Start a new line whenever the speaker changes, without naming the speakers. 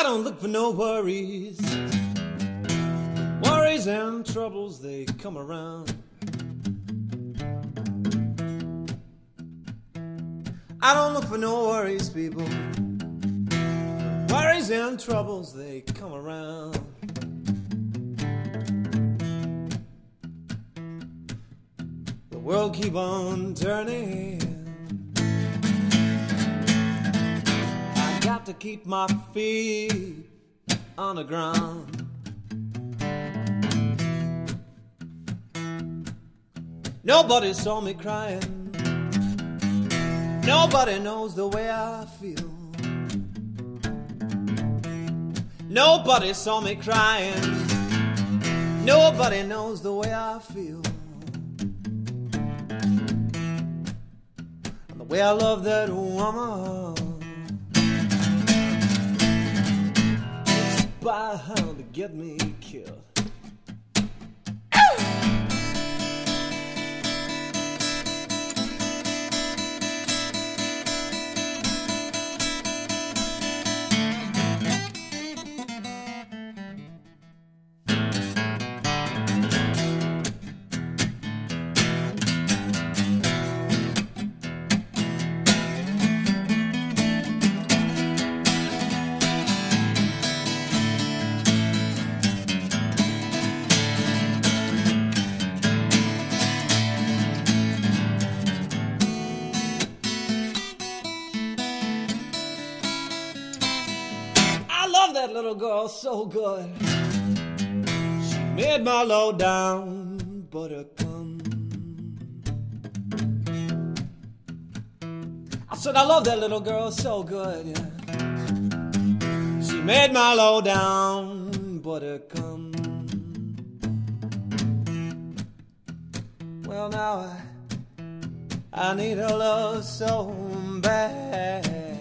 I don't look for no worries. Worries and troubles, they come around. I don't look for no worries, people. Worries and troubles, they come around. The world keep on turning. I got to keep my feet on the ground. Nobody saw me crying. Nobody knows the way I feel. Nobody saw me crying. Nobody knows the way I feel. And the way I love that woman. It's bound to get me killed. That little girl so good. She made my low down buttercum. I said I love that little girl so good, yeah. She made my low down buttercum. Well now I need her love so bad.